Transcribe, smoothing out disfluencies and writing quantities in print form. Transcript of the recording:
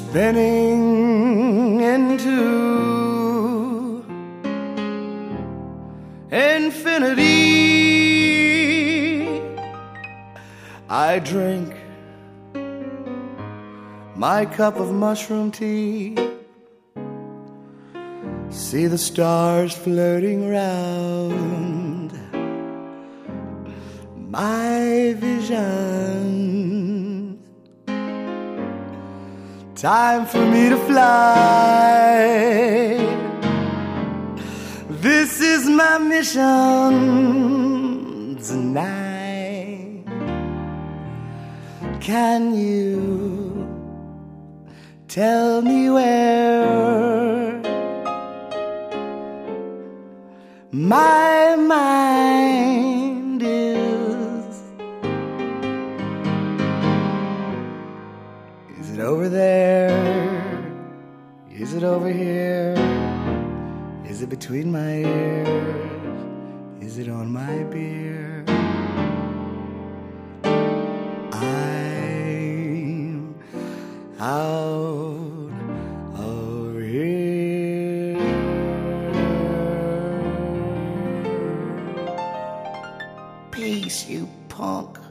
spinning into infinity. I drink my cup of mushroom tea, see the stars floating around my vision. Time for me to fly. This is my mission tonight. Can you tell me where my mind is? Is it over there? Is it over here? Is it between my ears? Is it on my beer? I'm out of here. Peace, you punk.